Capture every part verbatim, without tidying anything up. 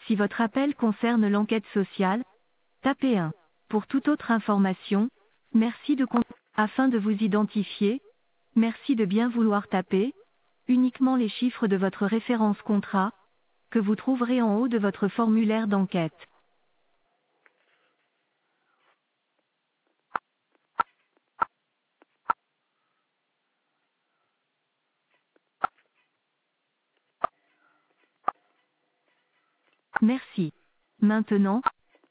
Si votre appel concerne l'enquête sociale, tapez un. Pour toute autre information, merci de con- afin de vous identifier, merci de bien vouloir taper uniquement les chiffres de votre référence contrat, que vous trouverez en haut de votre formulaire d'enquête. Merci. Maintenant,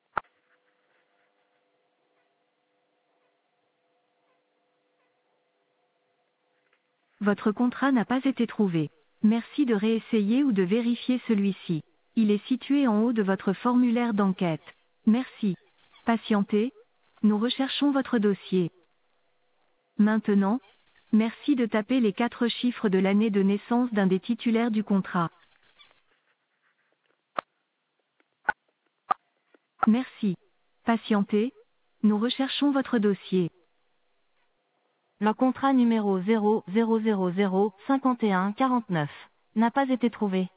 votre contrat n'a pas été trouvé. Merci de réessayer ou de vérifier celui-ci. Il est situé en haut de votre formulaire d'enquête. Merci. Patientez. Nous recherchons votre dossier. Maintenant, merci de taper les quatre chiffres de l'année de naissance d'un des titulaires du contrat. Merci. Patientez. Nous recherchons votre dossier. Le contrat numéro zéro zéro zéro zéro cinquante et un quarante-neuf n'a pas été trouvé.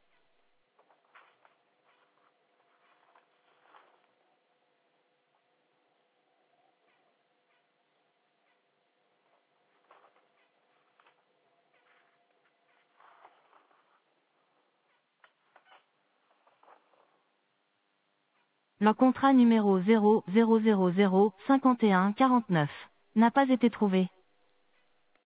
Le contrat numéro zéro zéro zéro zéro cinquante et un quarante-neuf n'a pas été trouvé.